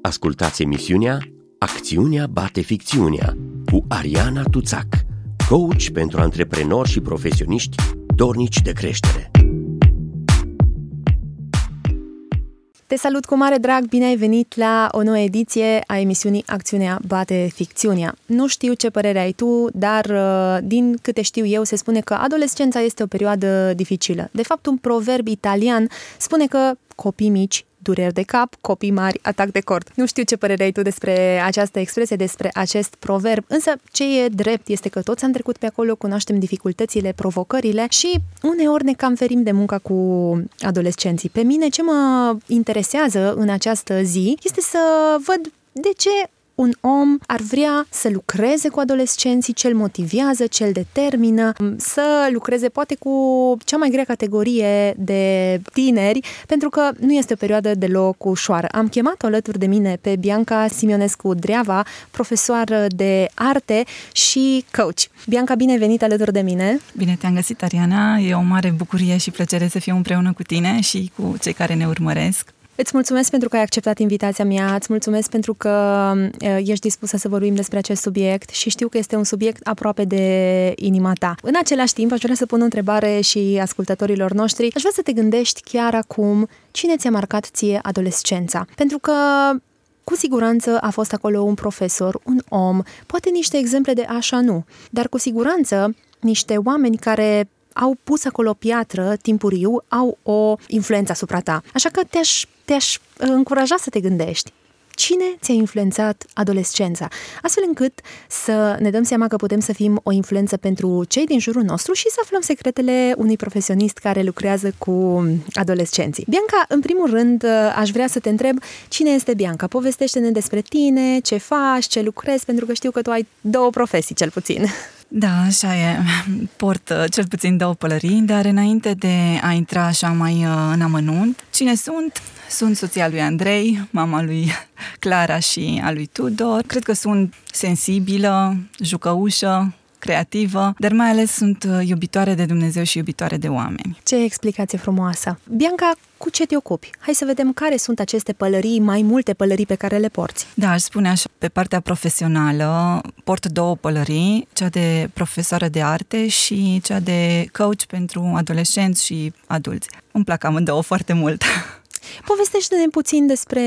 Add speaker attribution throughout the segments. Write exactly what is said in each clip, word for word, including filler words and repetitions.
Speaker 1: Ascultați emisiunea Acțiunea bate ficțiunea cu Ariana Tuțac, coach pentru antreprenori și profesioniști dornici de creștere.
Speaker 2: Te salut cu mare drag, bine ai venit la o nouă ediție a emisiunii Acțiunea bate ficțiunea. Nu știu ce părere ai tu, dar din câte știu eu se spune că adolescența este o perioadă dificilă. De fapt, un proverb italian spune că copii mici, dureri de cap, copii mari, atac de cord. Nu știu ce părere ai tu despre această expresie, despre acest proverb, însă ce e drept este că toți am trecut pe acolo, cunoaștem dificultățile, provocările și uneori ne cam ferim de munca cu adolescenții. Pe mine ce mă interesează în această zi este să văd de ce un om ar vrea să lucreze cu adolescenții, ce îl motivează, ce îl determină, să lucreze poate cu cea mai grea categorie de tineri, pentru că nu este o perioadă deloc ușoară. Am chemat-o alături de mine pe Bianca Simionescu-Dreava, profesoară de arte și coach. Bianca, bine ai venit alături de mine!
Speaker 3: Bine te-am găsit, Ariana! E o mare bucurie și plăcere să fiu împreună cu tine și cu cei care ne urmăresc.
Speaker 2: Îți mulțumesc pentru că ai acceptat invitația mea, îți mulțumesc pentru că ești dispusă să vorbim despre acest subiect și știu că este un subiect aproape de inima ta. În același timp, aș vrea să pun o întrebare și ascultătorilor noștri. Aș vrea să te gândești chiar acum cine ți-a marcat ție adolescența. Pentru că cu siguranță a fost acolo un profesor, un om, poate niște exemple de așa nu, dar cu siguranță niște oameni care au pus acolo o piatră timpuriu, au o influență asupra ta. Așa că te-aș, te-aș încuraja să te gândești. Cine ți-a influențat adolescența? Astfel încât să ne dăm seama că putem să fim o influență pentru cei din jurul nostru și să aflăm secretele unui profesionist care lucrează cu adolescenții. Bianca, în primul rând, aș vrea să te întreb cine este Bianca? Povestește-ne despre tine, ce faci, ce lucrezi, pentru că știu că tu ai două profesii, cel puțin.
Speaker 3: Da, așa e. Port cel puțin două pălării, dar înainte de a intra așa mai în amănunt, cine sunt? Sunt soția lui Andrei, mama lui Clara și a lui Tudor. Cred că sunt sensibilă, jucăușă, creativă, dar mai ales sunt iubitoare de Dumnezeu și iubitoare de oameni.
Speaker 2: Ce explicație frumoasă! Bianca, cu ce te ocupi? Hai să vedem care sunt aceste pălării, mai multe pălării pe care le porți.
Speaker 3: Da, aș spune așa, pe partea profesională port două pălării, cea de profesoară de arte și cea de coach pentru adolescenți și adulți. Îmi plac amândouă foarte mult.
Speaker 2: Povestește-ne puțin despre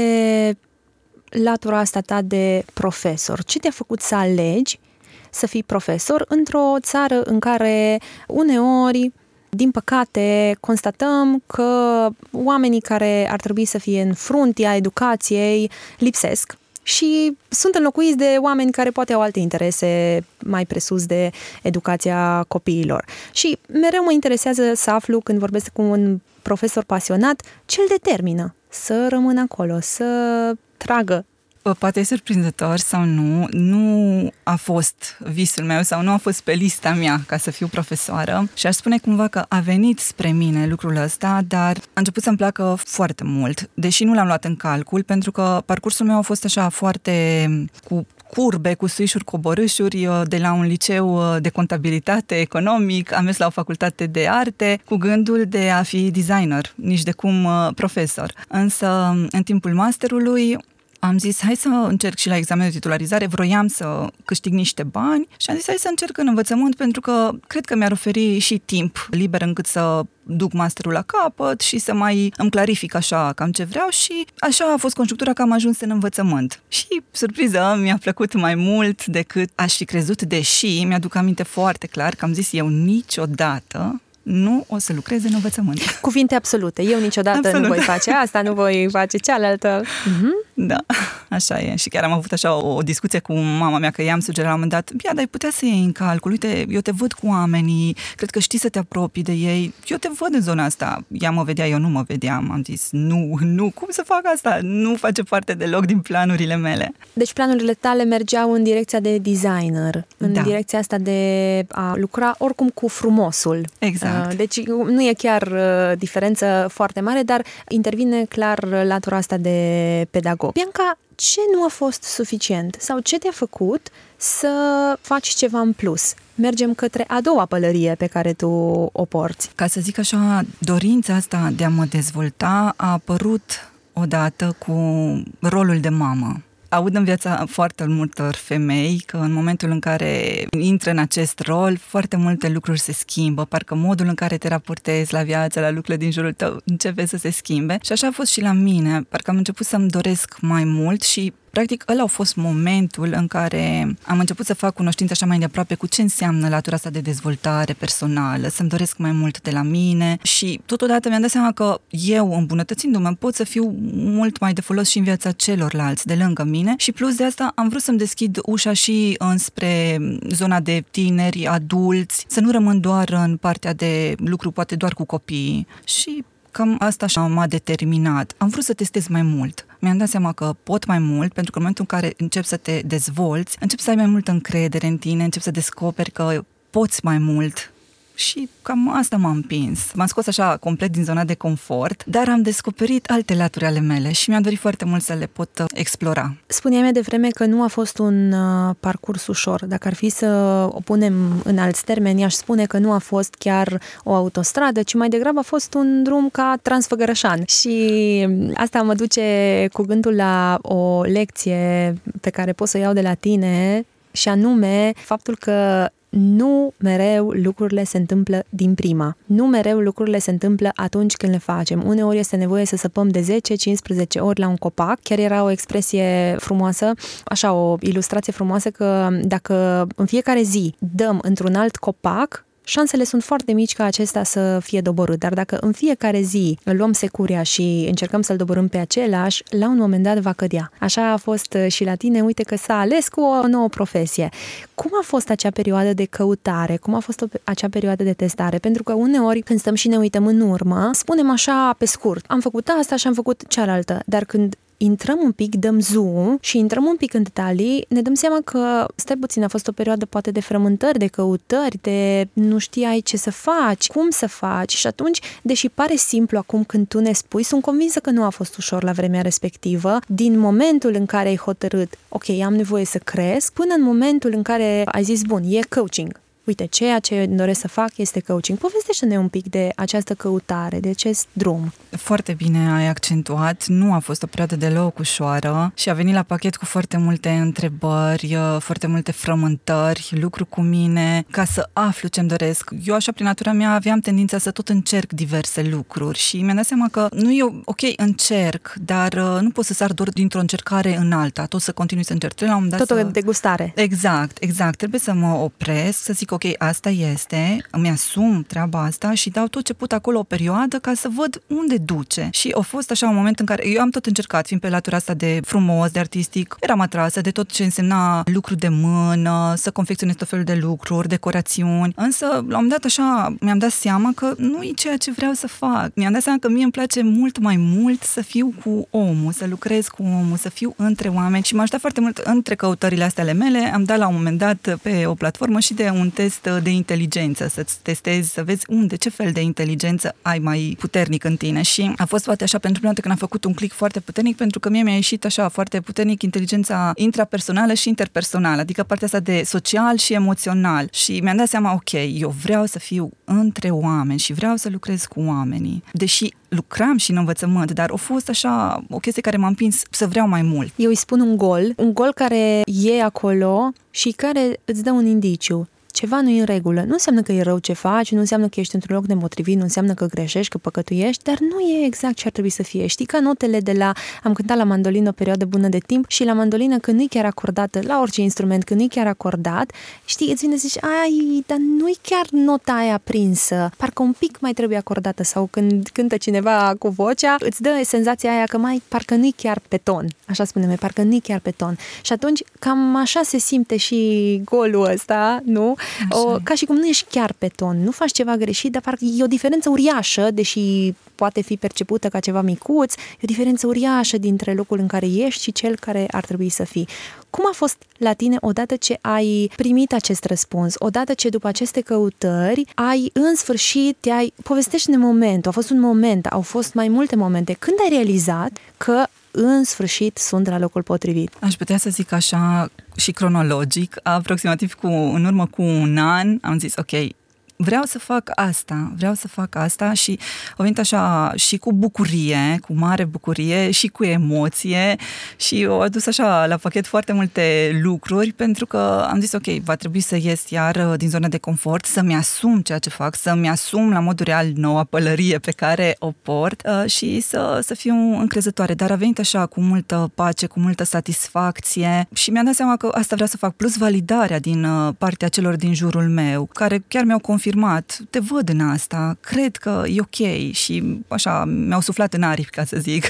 Speaker 2: latura asta ta de profesor. Ce te-a făcut să alegi să fii profesor într-o țară în care uneori, din păcate, constatăm că oamenii care ar trebui să fie în fruntea educației lipsesc și sunt înlocuiți de oameni care poate au alte interese mai presus de educația copiilor. Și mereu mă interesează să aflu, când vorbesc cu un profesor pasionat, ce îl determină să rămână acolo, să tragă.
Speaker 3: Poate e surprinzător sau nu, nu a fost visul meu sau nu a fost pe lista mea ca să fiu profesoară și aș spune cumva că a venit spre mine lucrul ăsta, dar a început să-mi placă foarte mult, deși nu l-am luat în calcul, pentru că parcursul meu a fost așa foarte cu curbe, cu suișuri, coborâșuri, de la un liceu de contabilitate economic, am mers la o facultate de arte cu gândul de a fi designer, nici de cum profesor. Însă, în timpul masterului, am zis, hai să încerc și la examenul de titularizare, vroiam să câștig niște bani și am zis, hai să încerc în învățământ pentru că cred că mi-ar oferi și timp liber încât să duc masterul la capăt și să mai îmi clarific așa cam ce vreau și așa a fost conjunctura că am ajuns în învățământ. Și, surpriză, mi-a plăcut mai mult decât aș fi crezut, deși mi-aduc aminte foarte clar că am zis eu niciodată nu o să lucrez în învățământ.
Speaker 2: Cuvinte absolute. Eu niciodată Absolut. nu voi face asta, nu voi face cealaltă. Uh-huh.
Speaker 3: Da, așa e. Și chiar am avut așa o, o discuție cu mama mea, că i-am sugerat la un moment dat, Bia, dar ai putea să iei în calcul, uite, eu te văd cu oamenii, cred că știi să te apropii de ei, eu te văd în zona asta. Ea mă vedea, eu nu mă vedeam. Am zis, nu, nu, cum să fac asta? Nu face parte deloc din planurile mele.
Speaker 2: Deci planurile tale mergeau în direcția de designer, în da. direcția asta de a lucra oricum cu frumosul.
Speaker 3: Exact.
Speaker 2: Deci nu e chiar diferență foarte mare, dar intervine clar latura asta de pedagog. Bianca, ce nu a fost suficient sau ce te-a făcut să faci ceva în plus? Mergem către a doua pălărie pe care tu o porți.
Speaker 3: Ca să zic așa, dorința asta de a mă dezvolta a apărut odată cu rolul de mamă. Aud în viața foarte multor femei că în momentul în care intră în acest rol, foarte multe lucruri se schimbă, parcă modul în care te raportezi la viață, la lucrurile din jurul tău începe să se schimbe. Și așa a fost și la mine, parcă am început să-mi doresc mai mult și practic ăla a fost momentul în care am început să fac cunoștință așa mai de aproape cu ce înseamnă latura asta de dezvoltare personală, să-mi doresc mai mult de la mine și totodată mi-am dat seama că eu, îmbunătățindu-mă, pot să fiu mult mai de folos și în viața celorlalți de lângă mine și plus de asta am vrut să-mi deschid ușa și înspre zona de tineri, adulți, să nu rămân doar în partea de lucru poate doar cu copiii și cam asta așa m-a determinat. Am vrut să testez mai mult. Mi-am dat seama că pot mai mult, pentru că în momentul în care începi să te dezvolți, începi să ai mai multă încredere în tine, începi să descoperi că poți mai mult. Și cam asta m-a împins. M-am scos așa complet din zona de confort, dar am descoperit alte laturi ale mele și mi-am dorit foarte mult să le pot explora.
Speaker 2: Spuneai-mi de vreme că nu a fost un uh, parcurs ușor. Dacă ar fi să o punem în alți termeni, aș spune că nu a fost chiar o autostradă, ci mai degrabă a fost un drum ca Transfăgărășan. Și asta mă duce cu gândul la o lecție pe care pot să o iau de la tine, și anume faptul că nu mereu lucrurile se întâmplă din prima. Nu mereu lucrurile se întâmplă atunci când le facem. Uneori este nevoie să săpăm de zece cincisprezece ori la un copac. Chiar era o expresie frumoasă, așa o ilustrație frumoasă, că dacă în fiecare zi dăm într-un alt copac, șansele sunt foarte mici ca acesta să fie doborât, dar dacă în fiecare zi îl luăm securia și încercăm să-l doborâm pe același, la un moment dat va cădea. Așa a fost și la tine, uite că s-a ales cu o nouă profesie. Cum a fost acea perioadă de căutare? Cum a fost o, acea perioadă de testare? Pentru că uneori când stăm și ne uităm în urmă, spunem așa pe scurt, am făcut asta și am făcut cealaltă, dar când intrăm un pic, dăm zoom și intrăm un pic în detalii, ne dăm seama că, stai puțin, a fost o perioadă poate de frământări, de căutări, de nu știai ce să faci, cum să faci și atunci, deși pare simplu acum când tu ne spui, sunt convinsă că nu a fost ușor la vremea respectivă, din momentul în care ai hotărât, ok, am nevoie să cresc, până în momentul în care ai zis, bun, e coaching. Uite, ceea ce doresc să fac este coaching. Povestește-ne un pic de această căutare, de acest drum.
Speaker 3: Foarte bine ai accentuat. Nu a fost o perioadă deloc ușoară și a venit la pachet cu foarte multe întrebări, foarte multe frământări, lucru cu mine, ca să aflu ce-mi doresc. Eu, așa, prin natura mea, aveam tendința să tot încerc diverse lucruri și mi-am dat seama că nu e ok, încerc, dar nu pot să sar doar dintr-o încercare în alta, tot să continui să încerc. La un dat
Speaker 2: tot
Speaker 3: să...
Speaker 2: o degustare.
Speaker 3: Exact, exact. Trebuie să mă opresc, să zic ok, asta este, îmi asum treaba asta și dau tot ce pot acolo o perioadă ca să văd unde duce. Și a fost așa un moment în care eu am tot încercat, fiind pe latura asta de frumos, de artistic, eram atrasă de tot ce însemna lucru de mână, să confecționez tot felul de lucruri, decorațiuni, însă la un moment dat așa mi-am dat seama că nu e ceea ce vreau să fac. Mi-am dat seama că mie îmi place mult mai mult să fiu cu omul, să lucrez cu omul, să fiu între oameni și m-a ajutat foarte mult între căutările astea ale mele. Am dat la un moment dat pe o platformă și de un test de inteligență, să-ți testezi, să vezi unde, ce fel de inteligență ai mai puternic în tine și a fost poate așa pentru prima dată când am făcut un click foarte puternic, pentru că mie mi-a ieșit așa foarte puternic inteligența intrapersonală și interpersonală, adică partea asta de social și emoțional și mi-am dat seama, ok, eu vreau să fiu între oameni și vreau să lucrez cu oamenii, deși lucram și în învățământ, dar a fost așa o chestie care m-a împins să vreau mai mult.
Speaker 2: Eu îi spun un gol, un gol care e acolo și care îți dă un indiciu. Ceva nu e în regulă. Nu înseamnă că e rău ce faci, nu înseamnă că ești într-un loc nepotrivit, nu înseamnă că greșești, că păcătuiești, dar nu e exact ce ar trebui să fie. Știi, ca notele de la... Am cântat la mandolină o perioadă bună de timp și la mandolină, când nu-i chiar acordată, la orice instrument, când nu-i chiar acordat, știi, îți vine să zici, ai, dar nu-i chiar nota aia prinsă, parcă un pic mai trebuie acordată, sau când cântă cineva cu vocea, îți dă senzația aia că mai parcă nu-i chiar pe ton, așa spunem, parcă nu-i chiar pe ton. Și atunci, cam așa se simte și golul ăsta, nu? O, ca și cum nu ești chiar pe ton, nu faci ceva greșit, dar parcă e o diferență uriașă, deși poate fi percepută ca ceva micuț, e o diferență uriașă dintre locul în care ești și cel care ar trebui să fii. Cum a fost la tine odată ce ai primit acest răspuns, odată ce după aceste căutări ai în sfârșit, te-ai... povestește-ne momentul, a fost un moment, au fost mai multe momente, când ai realizat că în sfârșit sunt la locul potrivit?
Speaker 3: Aș putea să zic așa și cronologic, aproximativ cu, în urmă cu un an, am zis, ok, vreau să fac asta, vreau să fac asta și a venit așa și cu bucurie, cu mare bucurie și cu emoție și o adus așa la pachet foarte multe lucruri pentru că am zis ok, va trebui să ies iar din zona de confort, să-mi asum ceea ce fac, să-mi asum la modul real noua pălărie pe care o port uh, și să, să fiu încrezătoare, dar a venit așa cu multă pace, cu multă satisfacție și mi-am dat seama că asta vreau să fac, plus validarea din uh, partea celor din jurul meu, care chiar mi-au confirmat, te văd în asta, cred că e ok și așa mi-au suflat în aripi, ca să zic.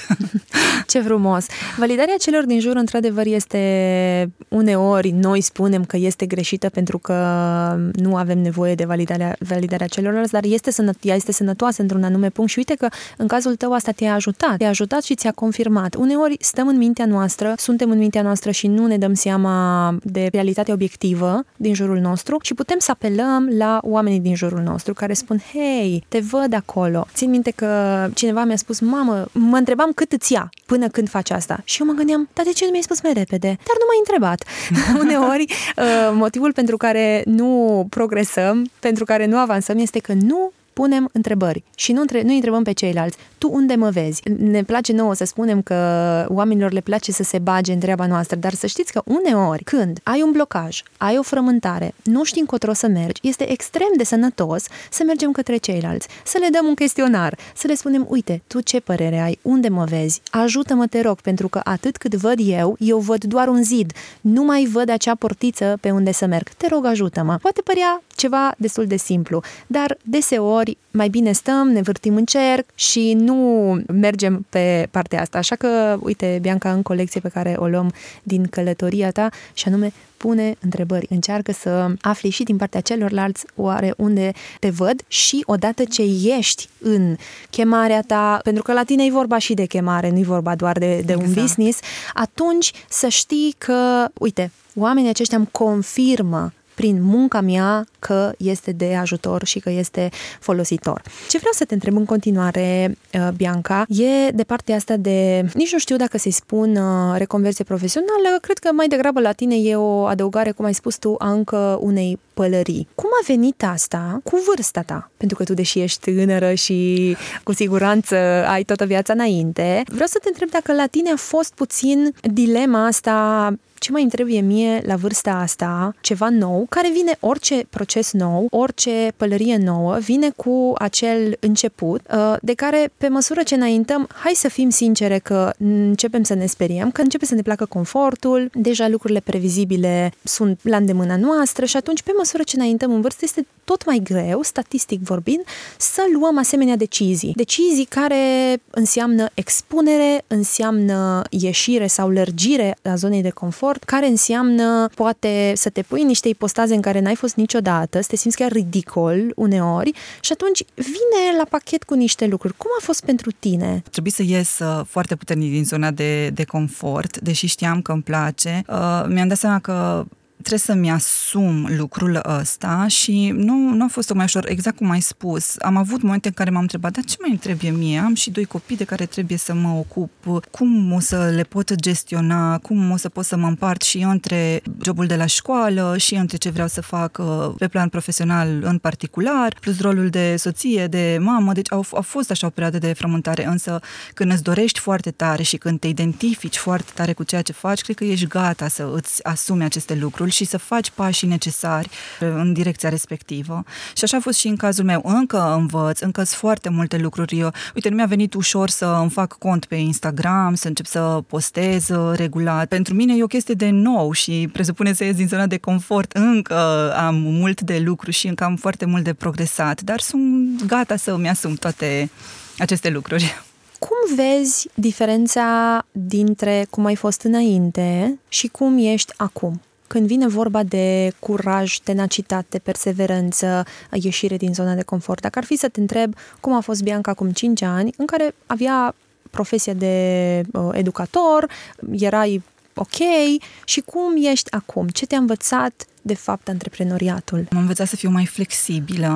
Speaker 2: Ce frumos! Validarea celor din jur, într-adevăr, este uneori, noi spunem că este greșită pentru că nu avem nevoie de validarea, validarea celorlalți, dar este sănăt- ea este sănătoasă într-un anume punct și uite că în cazul tău asta te-a ajutat, te-a ajutat și ți-a confirmat. Uneori stăm în mintea noastră, suntem în mintea noastră și nu ne dăm seama de realitatea obiectivă din jurul nostru și putem să apelăm la oamenii din jurul nostru care spun, hei, te văd acolo. Țin minte că cineva mi-a spus, mamă, mă întrebam cât îți ia până când faci asta. Și eu mă gândeam, dar de ce nu mi-ai spus mai repede? Dar nu m-ai întrebat. Uneori, motivul pentru care nu progresăm, pentru care nu avansăm, este că nu punem întrebări și nu, între, nu întrebăm pe ceilalți. Tu unde mă vezi? Ne place nouă să spunem că oamenilor le place să se bage în treaba noastră, dar să știți că uneori, când ai un blocaj, ai o frământare, nu știi încotro să mergi, este extrem de sănătos să mergem către ceilalți, să le dăm un chestionar, să le spunem, uite, tu ce părere ai? Unde mă vezi? Ajută-mă, te rog, pentru că atât cât văd eu, eu văd doar un zid. Nu mai văd acea portiță pe unde să merg. Te rog, ajută-mă. Poate părea ceva destul de simplu, dar deseori mai bine stăm, ne vârtim în cerc și nu mergem pe partea asta. Așa că, uite, Bianca, în colecție pe care o luăm din călătoria ta, și anume, pune întrebări, încearcă să afli și din partea celorlalți oare unde te văd și odată ce ești în chemarea ta, pentru că la tine e vorba și de chemare, nu e vorba doar de, de exact. Un business, atunci să știi că, uite, oamenii aceștia îmi confirmă prin munca mea că este de ajutor și că este folositor. Ce vreau să te întreb în continuare, Bianca, e de partea asta de, nici nu știu dacă să-i spun reconversie profesională, cred că mai degrabă la tine e o adăugare, cum ai spus tu, a încă unei pălării. Cum a venit asta cu vârsta ta? Pentru că tu, deși ești tânără și cu siguranță ai toată viața înainte, vreau să te întreb dacă la tine a fost puțin dilema asta, ce mai îmi trebuie mie la vârsta asta, ceva nou, care vine, orice proces nou, orice pălărie nouă, vine cu acel început, de care, pe măsură ce înaintăm, hai să fim sincere că începem să ne speriem, că începe să ne placă confortul, deja lucrurile previzibile sunt la îndemâna noastră și atunci, pe măsură ce înaintăm în vârstă, este tot mai greu, statistic vorbind, să luăm asemenea decizii. Decizii care înseamnă expunere, înseamnă ieșire sau lărgire a zonei de confort, care înseamnă, poate, să te pui în niște ipostaze în care n-ai fost niciodată, să te simți chiar ridicol uneori și atunci vine la pachet cu niște lucruri. Cum a fost pentru tine?
Speaker 3: Trebuie să ies uh, foarte puternic din zona de, de confort, deși știam că îmi place. Uh, mi-am dat seama că trebuie să-mi asum lucrul ăsta și nu, nu a fost mai ușor, exact cum ai spus. Am avut momente în care m-am întrebat, dar ce mai îmi trebuie mie? Am și doi copii de care trebuie să mă ocup. Cum o să le pot gestiona? Cum o să pot să mă împart și eu între jobul de la școală și între ce vreau să fac pe plan profesional în particular, plus rolul de soție, de mamă. Deci au, au fost așa o perioadă de frământare, însă când îți dorești foarte tare și când te identifici foarte tare cu ceea ce faci, cred că ești gata să îți asumi aceste lucruri și să faci pașii necesari în direcția respectivă. Și așa a fost și în cazul meu. Încă învăț, încă sunt foarte multe lucruri. Eu, uite, nu mi-a venit ușor să îmi fac cont pe Instagram, să încep să postez regulat. Pentru mine e o chestie de nou și presupune să ies din zona de confort. Încă am mult de lucru și încă am foarte mult de progresat, dar sunt gata să îmi asum toate aceste lucruri.
Speaker 2: Cum vezi diferența dintre cum ai fost înainte și cum ești acum? Când vine vorba de curaj, tenacitate, perseverență, ieșire din zona de confort, dacă ar fi să te întreb cum a fost Bianca acum cinci ani, în care avea profesia de uh, educator, erai ok, și cum ești acum? Ce te-a învățat, de fapt, antreprenoriatul?
Speaker 3: M-am învățat să fiu mai flexibilă,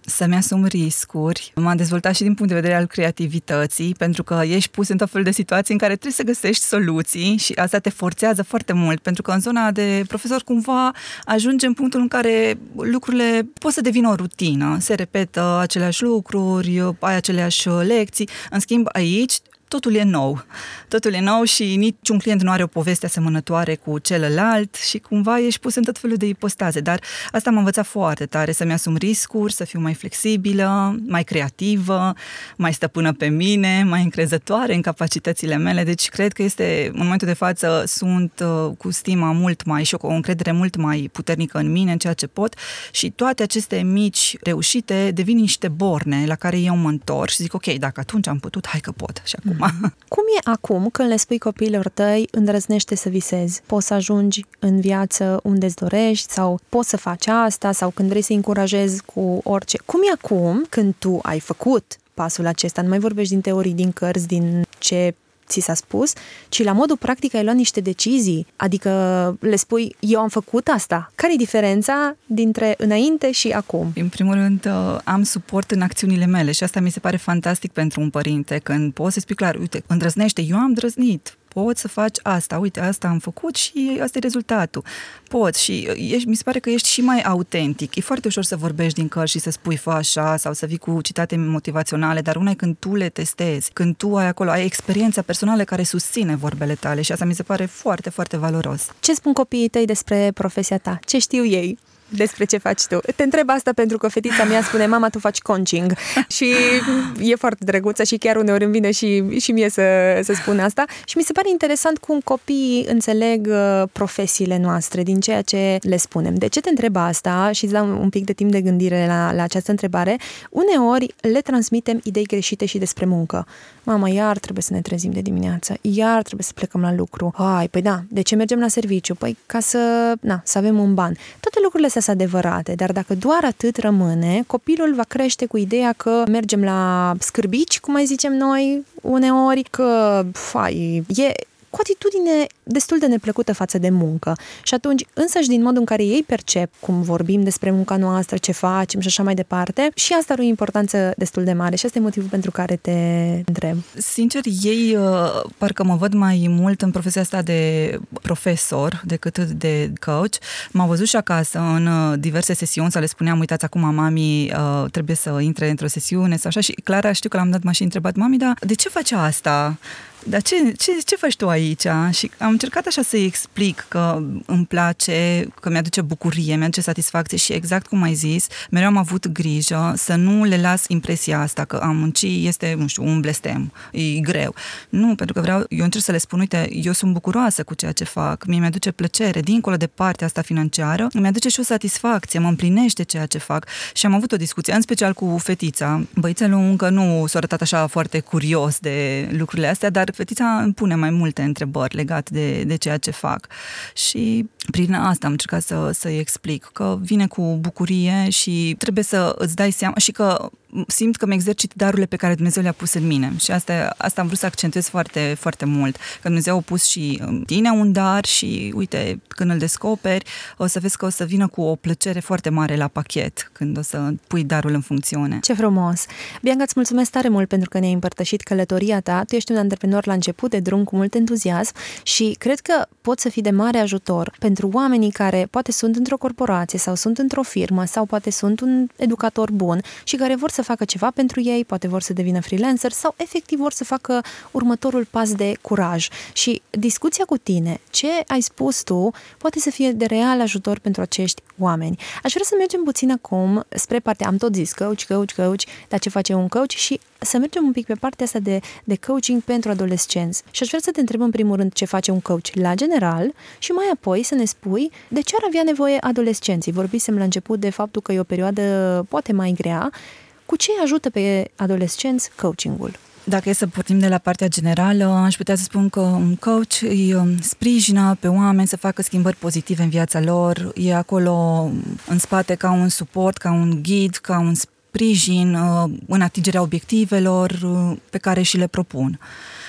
Speaker 3: Să-mi asum riscuri. M-am dezvoltat și din punct de vedere al creativității, pentru că ești pus în tot felul de situații în care trebuie să găsești soluții și asta te forțează foarte mult, pentru că în zona de profesor cumva ajunge în punctul în care lucrurile pot să devină o rutină, se repetă aceleași lucruri, ai aceleași lecții. În schimb, aici totul e nou. Totul e nou și niciun client nu are o poveste asemănătoare cu celălalt și cumva ești pus în tot felul de ipostaze. Dar asta m-a învățat foarte tare, să-mi asum riscuri, să fiu mai flexibilă, mai creativă, mai stăpână pe mine, mai încrezătoare în capacitățile mele. Deci cred că este, în momentul de față, sunt cu stima mult mai și o încredere mult mai puternică în mine, în ceea ce pot și toate aceste mici reușite devin niște borne la care eu mă întorc și zic, ok, dacă atunci am putut, hai că pot și acum.
Speaker 2: Cum e acum când le spui copiilor tăi, îndrăznește să visezi? Poți să ajungi în viață unde îți dorești sau poți să faci asta sau când vrei să încurajezi cu orice? Cum e acum când tu ai făcut pasul acesta? Nu mai vorbești din teorii, din cărți, din ce ți s-a spus, ci la modul practic ai luat niște decizii, adică le spui, eu am făcut asta. Care e diferența dintre înainte și acum?
Speaker 3: În primul rând, am suport în acțiunile mele și asta mi se pare fantastic pentru un părinte, când poți să spui clar, uite, îndrăznește, eu am drăznit, poți să faci asta, uite, asta am făcut și asta e rezultatul. Poți și ești, mi se pare că ești și mai autentic. E foarte ușor să vorbești din cărți și să spui fă așa sau să vii cu citate motivaționale, dar una e când tu le testezi, când tu ai acolo, ai experiența personală care susține vorbele tale și asta mi se pare foarte, foarte valoros.
Speaker 2: Ce spun copiii tăi despre profesia ta? Ce știu ei despre ce faci tu? Te întreb asta pentru că fetița mea spune, mama, tu faci coaching și e foarte drăguță și chiar uneori îmi vine și, și mie să, să spun asta și mi se pare interesant cum copiii înțeleg profesiile noastre din ceea ce le spunem. De ce te întreb asta și îți dau un pic de timp de gândire la, la această întrebare? Uneori le transmitem idei greșite și despre muncă. Mama, iar trebuie să ne trezim de dimineață, iar trebuie să plecăm la lucru. Hai, păi da, de ce mergem la serviciu? Păi ca să, na, să avem un ban. Toate lucrurile astea sunt adevărate, dar dacă doar atât rămâne, copilul va crește cu ideea că mergem la scârbici, cum mai zicem noi uneori, că fai, e cu atitudine destul de neplăcută față de muncă. Și atunci, însăși din modul în care ei percep cum vorbim despre munca noastră, ce facem și așa mai departe, și asta are o importanță destul de mare și asta e motivul pentru care te întreb.
Speaker 3: Sincer, ei parcă mă văd mai mult în profesia asta de profesor decât de coach. M-au văzut și acasă în diverse sesiuni să le spuneam, uitați, acum mami trebuie să intre într-o sesiune sau așa și Clara știu că l-am dat și întrebat, mami, dar de ce faci asta? Dar ce, ce, ce faci tu aici? Și am încercat așa să-i explic că îmi place, că mi-aduce bucurie, mi-aduce satisfacție și exact cum ai zis, mereu am avut grijă să nu le las impresia asta că a munci este, nu știu, un blestem, e greu. Nu, pentru că vreau, eu încerc să le spun, uite, eu sunt bucuroasă cu ceea ce fac, mie mi-aduce plăcere, dincolo de partea asta financiară, mi-aduce și o satisfacție, mă împlinește ceea ce fac. Și am avut o discuție, în special cu fetița. Băițelul încă nu s-a arătat așa foarte curios de lucrurile astea, dar fetița îmi pune mai multe întrebări legate de, de ceea ce fac. Și prin asta am încercat să, să-i explic că vine cu bucurie și trebuie să îți dai seama și că simt că mi exercit darurile pe care Dumnezeu le-a pus în mine. Și asta, asta am vrut să accentuez foarte, foarte mult. Că Dumnezeu a pus și în tine un dar și, uite, când îl descoperi, o să vezi că o să vină cu o plăcere foarte mare la pachet când o să pui darul în funcțiune.
Speaker 2: Ce frumos! Bianca, îți mulțumesc tare mult pentru că ne-ai împărtășit călătoria ta. Tu ești un antreprenor la început de drum cu mult entuziasm și cred că poți să fii de mare ajutor pentru oamenii care poate sunt într-o corporație sau sunt într-o firmă sau poate sunt un educator bun și care vor să facă ceva pentru ei, poate vor să devină freelancer sau efectiv vor să facă următorul pas de curaj. Și discuția cu tine, ce ai spus tu, poate să fie de real ajutor pentru acești oameni. Aș vrea să mergem puțin acum spre partea, am tot zis, coach, coach, coach, dar ce face un coach și să mergem un pic pe partea asta de, de coaching pentru adolescenți. Și aș vrea să te întreb în primul rând ce face un coach la general și mai apoi să ne spui de ce ar avea nevoie adolescenții. Vorbisem la început de faptul că e o perioadă poate mai grea. Cu ce ajută pe adolescenți coachingul?
Speaker 3: Dacă e să pornim de la partea generală, aș putea să spun că un coach îi sprijină pe oameni să facă schimbări pozitive în viața lor, e acolo în spate ca un suport, ca un ghid, ca un sprijin în atingerea obiectivelor pe care și le propun.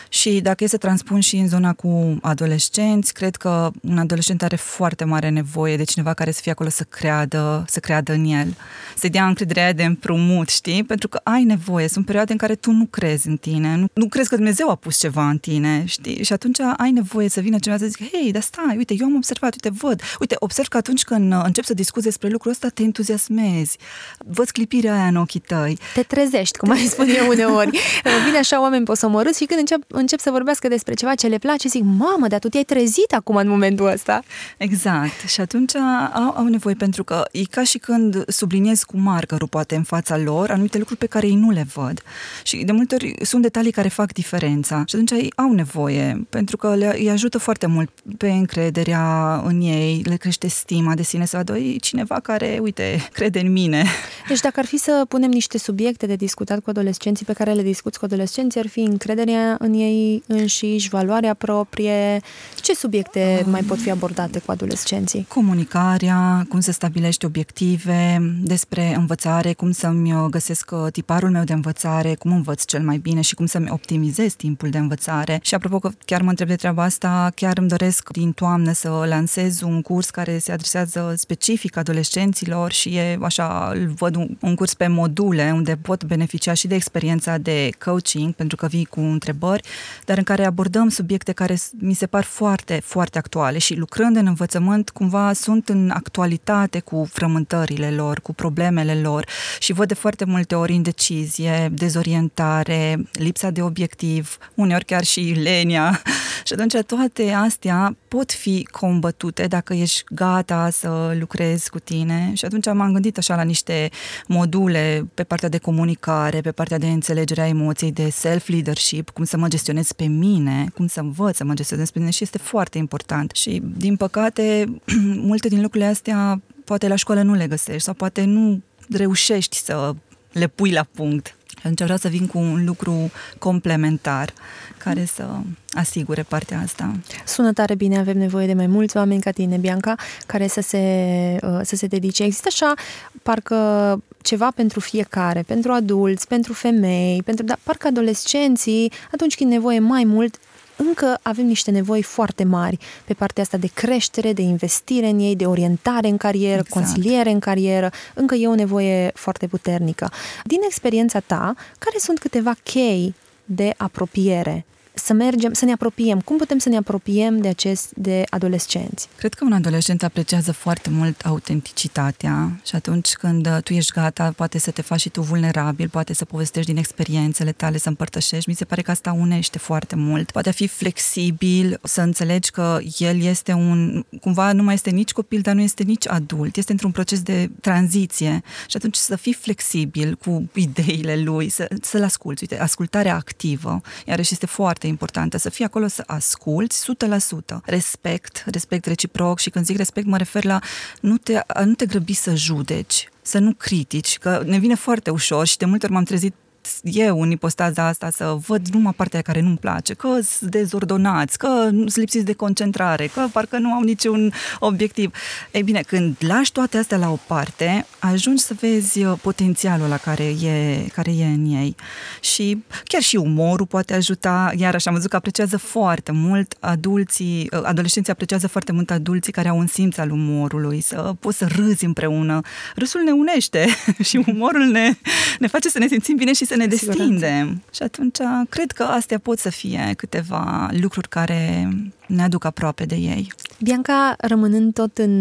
Speaker 3: Și dacă e să transpun și în zona cu adolescenți, cred că un adolescent are foarte mare nevoie de cineva care să fie acolo să creadă, să creadă în el, să-i dea încrederea de împrumut, știi? Pentru că ai nevoie, sunt perioade în care tu nu crezi în tine, nu, nu crezi că Dumnezeu a pus ceva în tine, știi? Și atunci ai nevoie să vină cineva să zică, hei, dar stai, uite, eu am observat, uite, văd, uite, observ că atunci când încep să discuți despre lucrul ăsta, te entuziasmezi, văd clipirea aia în ochii tăi.
Speaker 2: Te trezești, cum mai spun eu uneori. Vine așa oameni posomorâți și când încep, încep să vorbească despre ceva ce le place, zic, mamă, dar tu te-ai trezit acum în momentul ăsta.
Speaker 3: Exact. Și atunci au, au nevoie, pentru că e ca și când subliniezi cu markerul, poate, în fața lor, anumite lucruri pe care ei nu le văd. Și de multe ori sunt detalii care fac diferența. Și atunci ei au nevoie, pentru că le, îi ajută foarte mult pe încrederea în ei, le crește stima de sine, să vadă, e cineva care, uite, crede în mine.
Speaker 2: Deci dacă ar fi să punem niște subiecte de discutat cu adolescenții, pe care le discuți cu adolescenții, ar fi încrederea în ei înșiși, valoarea proprie. Ce subiecte mai pot fi abordate cu adolescenții?
Speaker 3: Comunicarea, cum să stabilești obiective, despre învățare, cum să-mi găsesc tiparul meu de învățare, cum învăț cel mai bine și cum să-mi optimizez timpul de învățare. Și apropo că chiar mă întreb de treaba asta, chiar îmi doresc din toamnă să lansez un curs care se adresează specific adolescenților și e așa, îl văd un, un curs pe module unde pot beneficia și de experiența de coaching, pentru că vii cu întrebări, dar în care abordăm subiecte care mi se par foarte, foarte actuale și lucrând în învățământ, cumva sunt în actualitate cu frământările lor, cu problemele lor și văd de foarte multe ori indecizie, dezorientare, lipsa de obiectiv, uneori chiar și lenia. Și atunci toate astea pot fi combătute dacă ești gata să lucrezi cu tine. Și atunci m-am gândit așa la niște module pe partea de comunicare, pe partea de înțelegere a emoției, de self-leadership, cum să mă gestionez pe mine, cum să învăț să mă gestionez pe mine și este foarte important. Și din păcate, multe din lucrurile astea poate la școală nu le găsești sau poate nu reușești să le pui la punct. Atunci vreau să vin cu un lucru complementar care să asigure partea asta.
Speaker 2: Sună tare bine, avem nevoie de mai mulți oameni ca tine, Bianca, care să se, să se dedice. Există așa, parcă ceva pentru fiecare, pentru adulți, pentru femei, pentru, dar parcă adolescenții, atunci când e nevoie mai mult, încă avem niște nevoi foarte mari pe partea asta de creștere, de investire în ei, de orientare în carieră, exact. Consiliere în carieră. Încă e o nevoie foarte puternică. Din experiența ta, care sunt câteva chei de apropiere? Să mergem, să ne apropiem. Cum putem să ne apropiem de acest, de adolescenți?
Speaker 3: Cred că un adolescent apreciază foarte mult autenticitatea și atunci când tu ești gata, poate să te faci și tu vulnerabil, poate să povestești din experiențele tale, să împărtășești. Mi se pare că asta unește foarte mult. Poate fi flexibil, să înțelegi că el este un, cumva nu mai este nici copil, dar nu este nici adult. Este într-un proces de tranziție și atunci să fii flexibil cu ideile lui, să, să-l asculți. Uite, ascultarea activă, iarăși este foarte importantă, să fii acolo să asculți o sută la sută. Respect, respect reciproc și când zic respect mă refer la nu te, nu te grăbi să judeci, să nu critici, că ne vine foarte ușor și de multe ori m-am trezit eu în ipostaza asta să văd numai partea care nu-mi place, că sunt dezordonați, că sunt lipsiți de concentrare, că parcă nu au niciun obiectiv. Ei bine, când lași toate astea la o parte, ajungi să vezi potențialul ăla care e, care e în ei. Și chiar și umorul poate ajuta, iarăși am văzut că apreciază foarte mult adulții, adolescenții apreciază foarte mult adulții care au un simț al umorului, să poți să râzi împreună. Râsul ne unește și umorul ne, ne face să ne simțim bine și să ne destindem. Și atunci cred că astea pot să fie câteva lucruri care ne aduc aproape de ei.
Speaker 2: Bianca, rămânând tot în,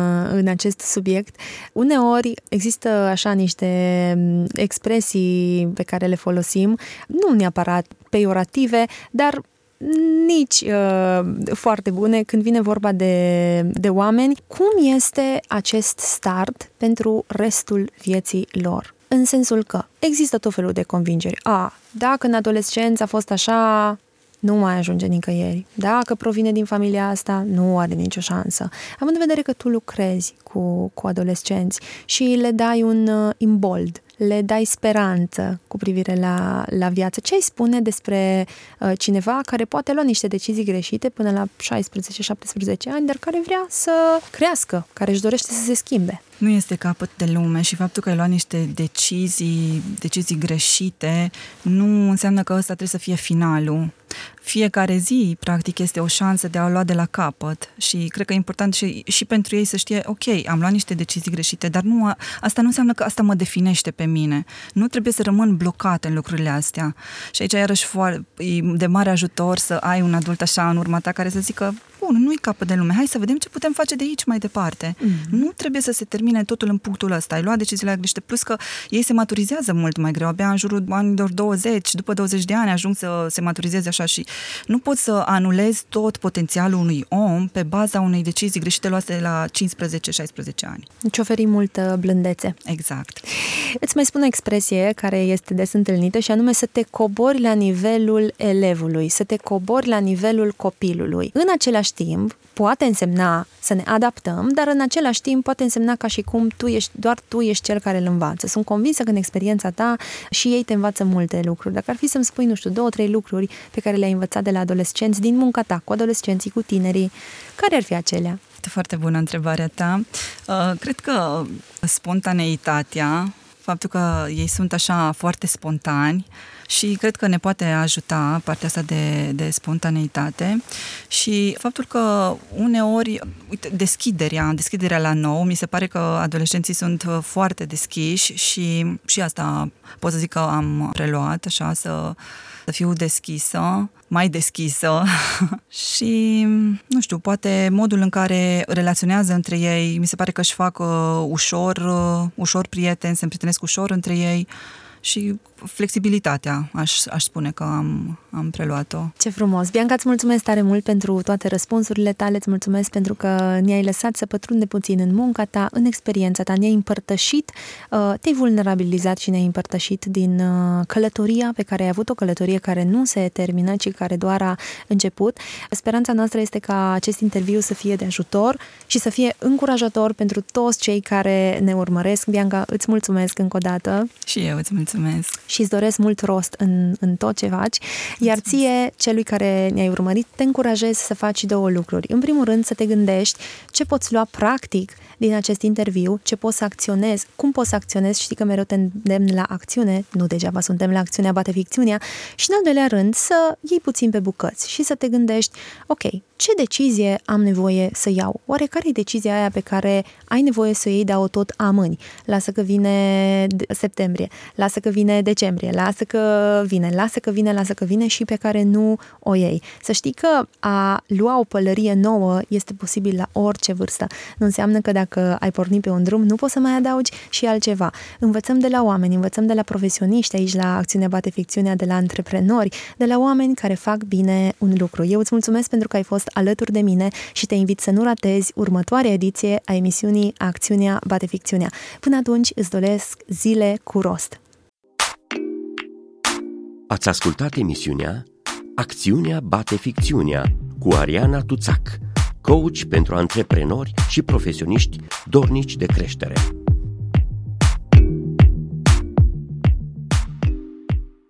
Speaker 2: în acest subiect, uneori există așa niște expresii pe care le folosim, nu neapărat peiorative, dar nici uh, foarte bune când vine vorba de, de oameni. Cum este acest start pentru restul vieții lor? În sensul că există tot felul de convingeri. A, dacă în adolescență a fost așa, nu mai ajunge nicăieri. Dacă provine din familia asta, nu are nicio șansă. Având în vedere că tu lucrezi cu, cu adolescenți și le dai un uh, imbold, le dai speranță cu privire la, la viață, ce ai spune despre uh, cineva care poate lua niște decizii greșite până la șaisprezece șaptesprezece ani, dar care vrea să crească, care își dorește să se schimbe?
Speaker 3: Nu este capăt de lume și faptul că ai luat niște decizii, decizii greșite, nu înseamnă că ăsta trebuie să fie finalul. Fiecare zi, practic, este o șansă de a o lua de la capăt și cred că e important și, și pentru ei să știe, ok, am luat niște decizii greșite, dar nu, asta nu înseamnă că asta mă definește pe mine. Nu trebuie să rămân blocat în lucrurile astea. Și aici, iarăși, e de mare ajutor să ai un adult așa în urma ta care să zică, bun, nu-i capăt de lume, hai să vedem ce putem face de aici mai departe. Mm-hmm. Nu trebuie să se termine totul în punctul ăsta. Ai luat deciziile greșite, plus că ei se maturizează mult mai greu, abia în jurul anilor douăzeci, după douăzeci de ani ajung să se maturizeze așa și nu poți să anulezi tot potențialul unui om pe baza unei decizii greșite luate la cincisprezece șaisprezece ani.
Speaker 2: Îți oferi multă blândețe.
Speaker 3: Exact.
Speaker 2: Îți mai spun o expresie care este des întâlnită și anume să te cobori la nivelul elevului, să te cobori la nivelul copilului. În același timp, poate însemna să ne adaptăm, dar în același timp poate însemna ca și cum tu ești, doar tu ești cel care îl învață. Sunt convinsă că în experiența ta și ei te învață multe lucruri. Dacă ar fi să-mi spui, nu știu, două, trei lucruri pe care le-ai învățat de la adolescenți, din munca ta, cu adolescenții, cu tinerii, care ar fi acelea?
Speaker 3: Este foarte bună întrebarea ta. Uh, cred că spontaneitatea, faptul că ei sunt așa foarte spontani și cred că ne poate ajuta partea asta de, de spontaneitate și faptul că uneori, uite, deschiderea, deschiderea la nou, mi se pare că adolescenții sunt foarte deschiși și, și asta pot să zic că am preluat, așa, să, să fiu deschisă, mai deschisă și, nu știu, poate modul în care relaționează între ei, mi se pare că își fac uh, ușor, uh, ușor prieteni, se împrietenesc ușor între ei și flexibilitatea, aș, aș spune că am, am preluat-o. Ce
Speaker 2: frumos! Bianca, îți mulțumesc tare mult pentru toate răspunsurile tale, îți mulțumesc pentru că ne-ai lăsat să pătrunde puțin în munca ta, în experiența ta, ne-ai împărtășit, te-ai vulnerabilizat și ne-ai împărtășit din călătoria pe care ai avut, o călătorie care nu se termină, ci care doar a început. Speranța noastră este ca acest interviu să fie de ajutor și să fie încurajator pentru toți cei care ne urmăresc. Bianca, îți mulțumesc încă o dată.
Speaker 3: Și eu îți mulțumesc.
Speaker 2: Și îți doresc mult rost în, în tot ce faci, iar ție, celui care ne-ai urmărit, te încurajez să faci două lucruri. În primul rând, să te gândești ce poți lua practic din acest interviu, ce poți să acționezi, cum poți să acționezi, știi că mereu te îndemn la acțiune, nu degeaba suntem la acțiunea bate ficțiunea, și în al doilea rând să iei puțin pe bucăți și să te gândești, ok, ce decizie am nevoie să iau? Oare care e decizia aia pe care ai nevoie să o iei, dar o tot amâni? Lasă că vine septembrie, lasă că vine decembrie, lasă că vine, lasă că vine, lasă că vine și pe care nu o iei. Să știi că a lua o pălărie nouă este posibil la orice vârstă. Nu înseamnă că dacă ai pornit pe un drum, nu poți să mai adaugi și altceva. Învățăm de la oameni, învățăm de la profesioniști aici la Acțiunea Bate Ficțiunea, de la antreprenori, de la oameni care fac bine un lucru. Eu îți mulțumesc pentru că ai fost alături de mine și te invit să nu ratezi următoarea ediție a emisiunii Acțiunea Bate Ficțiunea. Până atunci îți doresc zile cu rost.
Speaker 1: Ați ascultat emisiunea Acțiunea Bate Ficțiunea cu Ariana Tuțac, coach pentru antreprenori și profesioniști dornici de creștere.